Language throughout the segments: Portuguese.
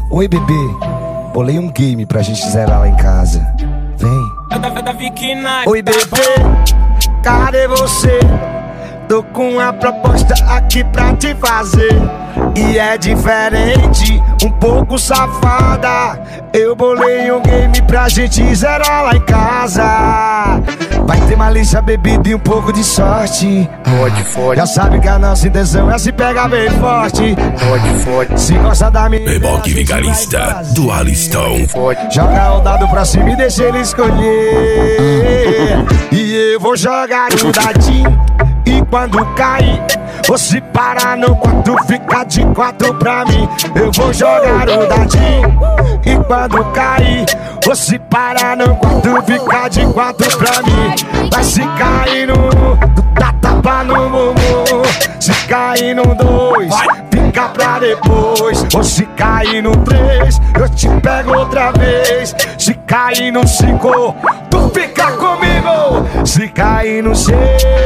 Oi, bebê, bolei um game pra gente zerar lá em casa. Vem. Oi, bebê, cadê você? Tô com uma proposta aqui pra te fazer. E é diferente, um pouco safada. Eu bolei um game pra gente zerar lá em casa. Vai ter malícia, bebida e um pouco de sorte. Já sabe que a nossa intenção é se pegar bem forte. Se gosta da minha Beboque vigarista do Aliston. Joga o dado pra cima e deixa ele escolher. E eu vou jogar um dadinho. E quando cair, você para no quarto, fica de 4 pra mim. Eu vou jogar o dadinho. E quando cair, você para no quarto, fica de 4 pra mim. Vai se cair no, tu dá tapa no bumbum. Se cair no 2, fica pra depois. Ou se cair no 3, eu te pego outra vez. Se cair no 5, tu fica comigo. Se cair no 6,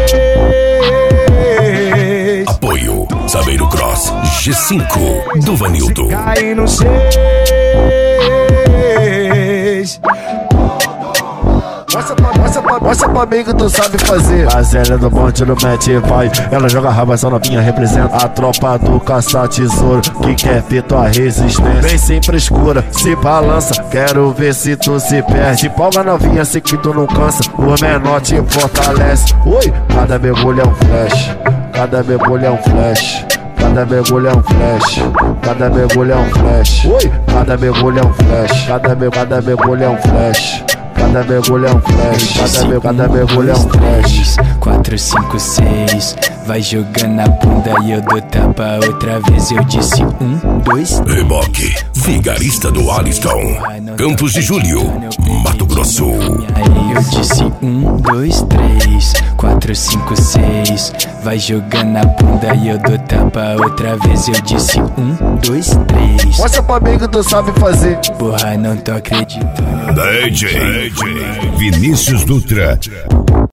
apoio Sabeiro Cross G5 do Vanildo. se cair no 6. Mostra pra mim que tu sabe fazer. A Zélia do bonde no mete vai. Ela joga raba, essa novinha representa a tropa do caça-tesouro que quer ver tua resistência. Vem sem frescura, se balança, quero ver se tu se perde. Polga novinha, sei que tu não cansa, o menor te fortalece. Oi, cada mergulho é um flash, cada mergulho é um flash. Cada mergulho é um flash, cada mergulho é um flash. Oi, cada mergulho é um flash, cada mergulho é um flash. Cada mergulho é um flash, cada mergulho é um flash. 4, 5, 6, vai jogando a bunda e eu dou tapa outra vez. Eu disse 1, 2, Beboque vigarista do Aliston, Campos de Julho, Mato Grosso. Aí eu disse 1, 2, 3, 4, 5, 6, vai jogando a bunda e eu dou tapa outra vez. Eu disse 1, 2, 3. Mostra pra mim que tu sabe fazer. Porra, não tô acreditando. DJ Vinícius Dutra.